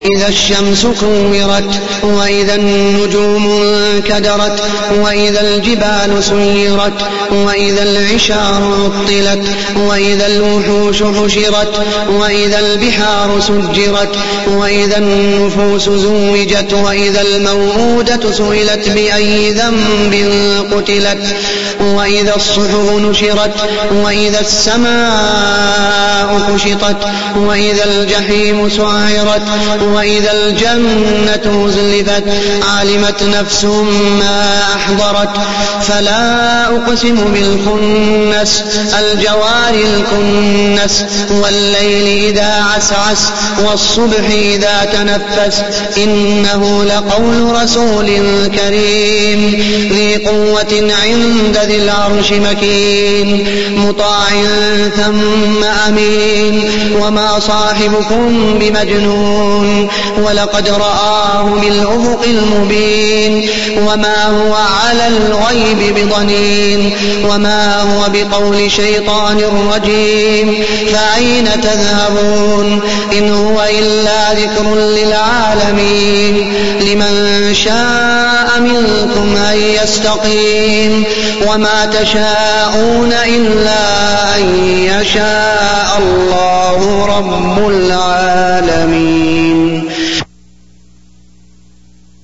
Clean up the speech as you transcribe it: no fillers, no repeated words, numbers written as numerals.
إذا الشمس كورت وإذا النجوم انكدرت وإذا الجبال سيرت وإذا العشار عطلت وإذا الوحوش حشرت وإذا البحار سجرت وإذا النفوس زوجت وإذا الموءودة سئلت بأي ذنب قتلت وإذا الصحف نشرت وإذا السماء كشطت وإذا الجحيم سعرت وإذا الجنة أزلفت علمت نفس ما أحضرت فلا أقسم بالخنس الجوار الكنس والليل إذا عسعس والصبح إذا تنفس إنه لقول رسول كريم ذي قوة عند ذي العرش مكين مطاع ثم أمين وما صاحبكم بمجنون ولقد رآه بالأفق المبين وما هو على الغيب بضنين وما هو بقول شيطان رجيم فأين تذهبون إن هو إلا ذكر للعالمين لمن شاء منكم أن يستقيم وما تشاءون إلا أن يشاء الله رب العالمين.